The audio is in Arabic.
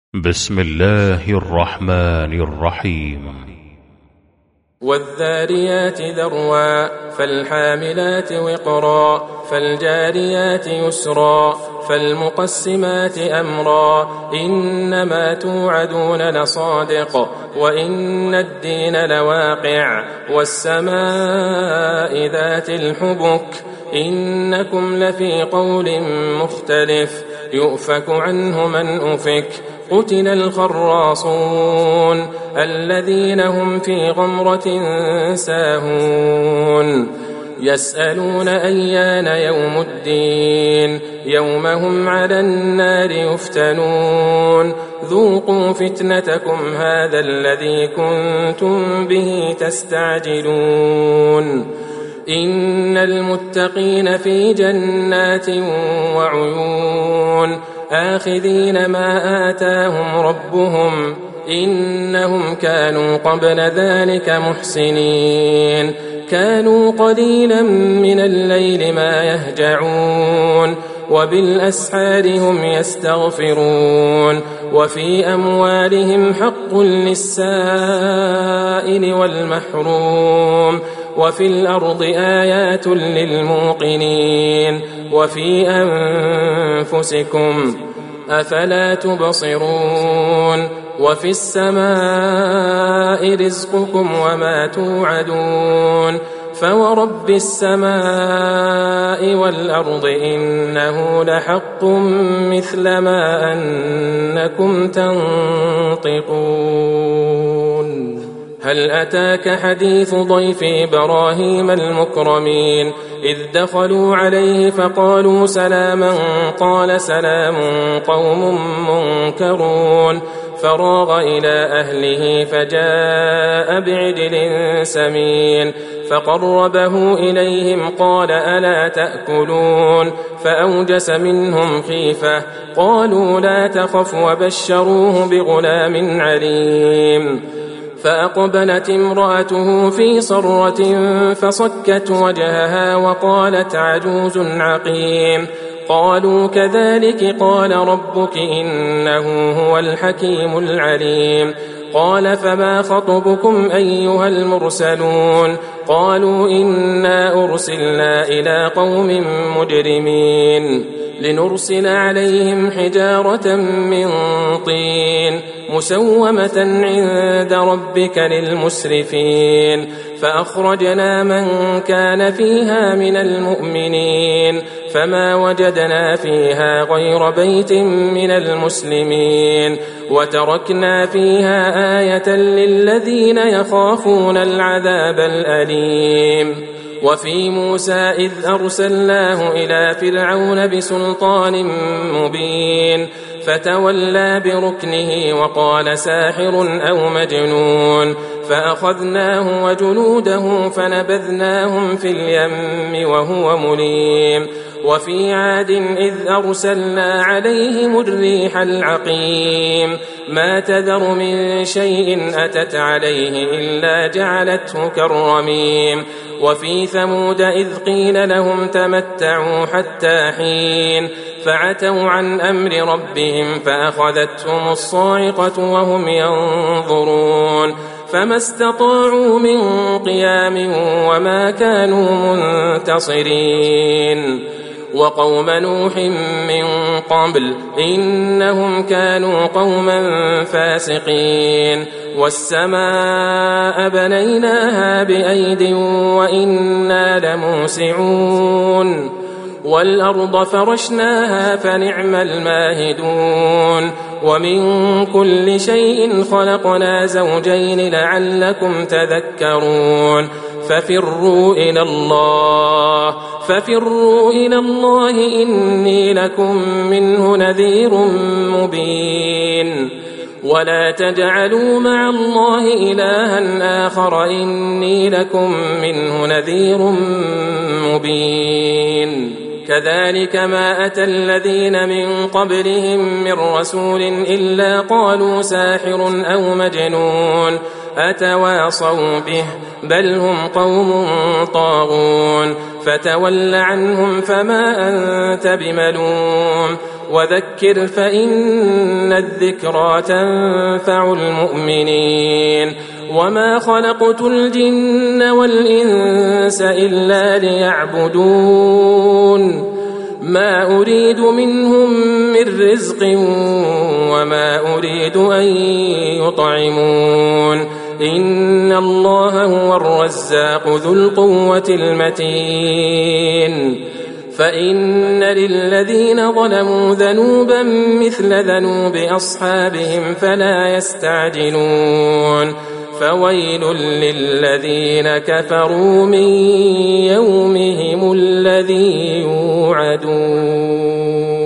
بسم الله الرحمن الرحيم. والذاريات ذروا فالحاملات وقرا فالجاريات يسرا فالمقسمات أمرا إنما توعدون لصادق وإن الدين لواقع والسماء ذات الحبك إنكم لفي قول مختلف يؤفك عنه من أفك قتل الخراصون الذين هم في غمرة ساهون يسألون أيان يوم الدين يوم هم على النار يفتنون ذوقوا فتنتكم هذا الذي كنتم به تستعجلون إن المتقين في جنات وعيون آخذين ما آتاهم ربهم إنهم كانوا قبل ذلك محسنين كانوا قليلا من الليل ما يهجعون وبالأسحار هم يستغفرون وفي أموالهم حق للسائل والمحروم وفي الأرض آيات للموقنين وفي أنفسكم أفلا تبصرون وفي السماء رزقكم وما توعدون فورب السماء والأرض إنه لحق مثل ما أنكم تنطقون هل أتاك حديث ضيف إبراهيم المكرمين إذ دخلوا عليه فقالوا سلاما قال سلام قوم منكرون فراغ إلى أهله فجاء بعجل سمين فقربه إليهم قال ألا تأكلون فأوجس منهم خيفة قالوا لا تخف وبشروه بغلام عليم فأقبلت امرأته في صرة فصكت وجهها وقالت عجوز عقيم قالوا كذلك قال ربك إنه هو الحكيم العليم قال فما خطبكم أيها المرسلون قالوا إنا أرسلنا إلى قوم مجرمين لنرسل عليهم حجارة من طين مسومة عند ربك للمسرفين فأخرجنا من كان فيها من المؤمنين فما وجدنا فيها غير بيت من المسلمين وتركنا فيها آية للذين يخافون العذاب الأليم وفي موسى إذ أرسلناه إلى فرعون بسلطان مبين فتولى بركنه وقال ساحر أو مجنون فأخذناه وجنوده فنبذناهم في اليم وهو مليم وفي عاد إذ أرسلنا عليهم الريح العقيم ما تذر من شيء أتت عليه إلا جعلته كالرميم وفي ثمود إذ قيل لهم تمتعوا حتى حين فعتوا عن أمر ربهم فأخذتهم الصاعقة وهم ينظرون فما استطاعوا من قيام وما كانوا منتصرين وقوم نوح من قبل إنهم كانوا قوما فاسقين والسماء بنيناها بأيد وإنا لموسعون والأرض فرشناها فنعم الماهدون ومن كل شيء خلقنا زوجين لعلكم تذكرون ففروا إلى الله إني لكم منه نذير مبين ولا تجعلوا مع الله إلها آخر إني لكم منه نذير مبين كذلك ما أتى الذين من قبلهم من رسول إلا قالوا ساحر أو مجنون أتواصوا به بل هم قوم طاغون فتول عنهم فما أنت بملوم وذكر فإن الذكرى تنفع المؤمنين وما خلقت الجن والإنس إلا ليعبدون ما أريد منهم من رزق وما أريد أن يطعمون إن الله هو الرزاق ذو القوة المتين فإن للذين ظلموا ذنوبا مثل ذنوب أصحابهم فلا يستعجلون فويل للذين كفروا من يومهم الذي يوعدون.